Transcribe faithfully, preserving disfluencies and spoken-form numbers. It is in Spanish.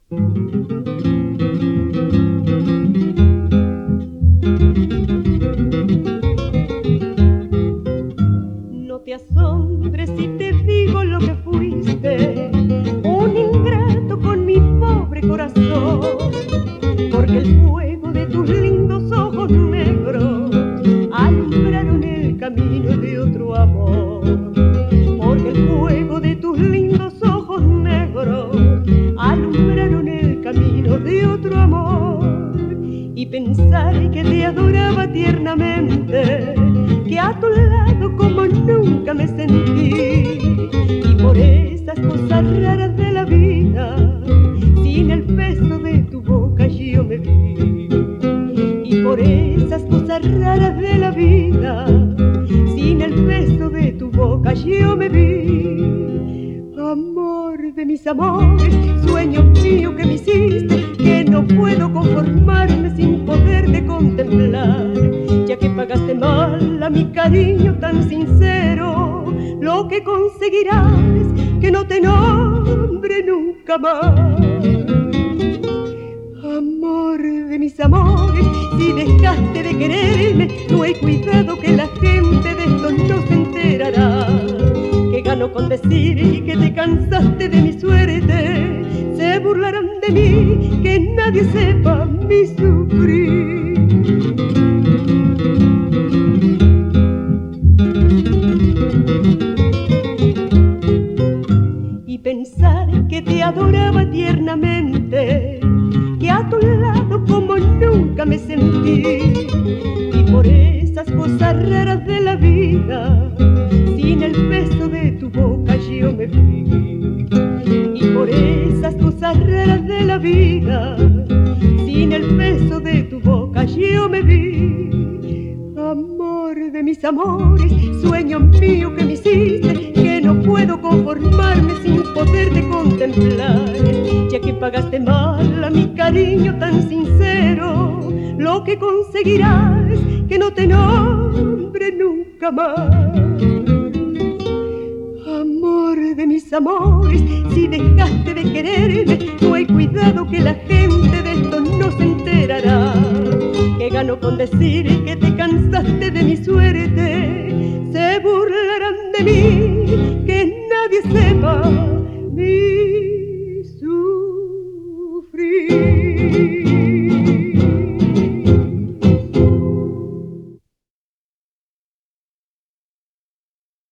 No te asombres si te digo lo que fuiste, un ingrato con mi pobre corazón, porque el fuego de tus lindos ojos negros alumbraron el camino de otro amor, porque el fuego de tus lindos ojos negros alumbraron el camino de otro amor. Y pensar que te adoraba tiernamente, que a tu lado como nunca me sentí, y por esas cosas raras de la vida, sin el beso de tu boca yo me vi. Y por esas cosas raras de la vida, sin el beso de tu boca yo me vi. Amor de mis amores, sueño mío que me hiciste, que no puedo conformarme sin poderte contemplar, ya que pagaste mal a mi cariño tan sincero. Lo que conseguirás es que no te nombre nunca más. Amor de mis amores, si dejaste de quererme, no hay cuidado que la gente de esto no se enterará. Que gano con decir que te cansaste de mi suerte, se burlarán de mí, que nadie sepa mi sufrir. Y pensar que te adoraba tiernamente, que a tu lado como nunca me sentí, y por esas cosas raras de la vida, sin el beso de tu boca yo me fui. Y por esas cosas raras de la vida, sin el beso de tu boca yo me vi. Amor de mis amores, sueño mío que me hiciste, que no puedo conformarme sin poderte contemplar, ya que pagaste mal a mi cariño tan sincero. Lo que conseguirás es que no te nombre nunca más. Amor de mis amores, si dejaste de quererme, no hay cuidado que la gente de esto no se enterará. Que gano con decir que te cansaste de mi suerte, se burla